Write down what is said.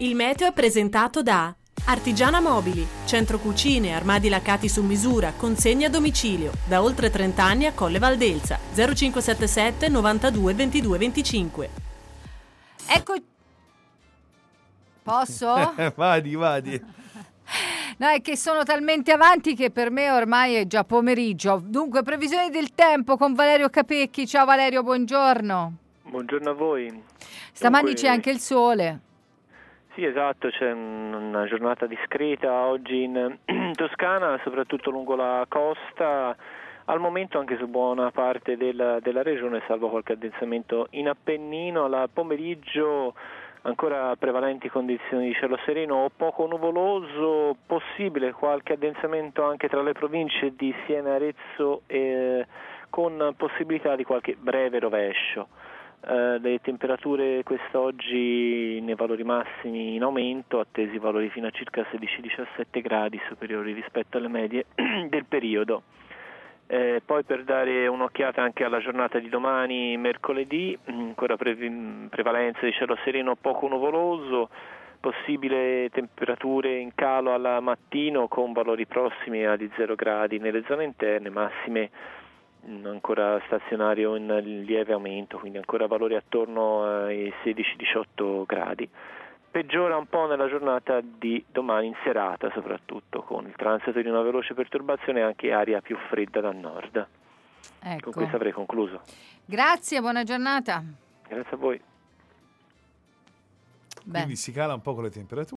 Il meteo è presentato da Artigiana Mobili, centro cucine, armadi laccati su misura, consegna a domicilio, da oltre 30 anni a Colle Valdelsa, 0577 92 22 25. Ecco. Posso? Vadi. No, è che sono talmente avanti che per me ormai è già pomeriggio. Dunque, previsioni del tempo con Valerio Capecchi. Ciao Valerio, buongiorno. Buongiorno a voi. Stamani c'è anche il sole. Sì, esatto, c'è una giornata discreta oggi in Toscana, soprattutto lungo la costa, al momento anche su buona parte della regione, salvo qualche addensamento in Appennino. Al pomeriggio ancora prevalenti condizioni di cielo sereno o poco nuvoloso, possibile qualche addensamento anche tra le province di Siena e Arezzo, con possibilità di qualche breve rovescio. Le temperature quest'oggi nei valori massimi in aumento, attesi valori fino a circa 16-17 gradi superiori rispetto alle medie del periodo. Poi per dare un'occhiata anche alla giornata di domani, mercoledì, ancora prevalenza di cielo sereno poco nuvoloso, possibile temperature in calo al mattino con valori prossimi agli 0 gradi nelle zone interne, massime ancora stazionario in lieve aumento, quindi ancora valori attorno ai 16-18 gradi. Peggiora un po' nella giornata di domani in serata, soprattutto con il transito di una veloce perturbazione e anche aria più fredda dal nord. Ecco. Con questo avrei concluso. Grazie, buona giornata. Grazie a voi. Quindi si cala un po' con le temperature.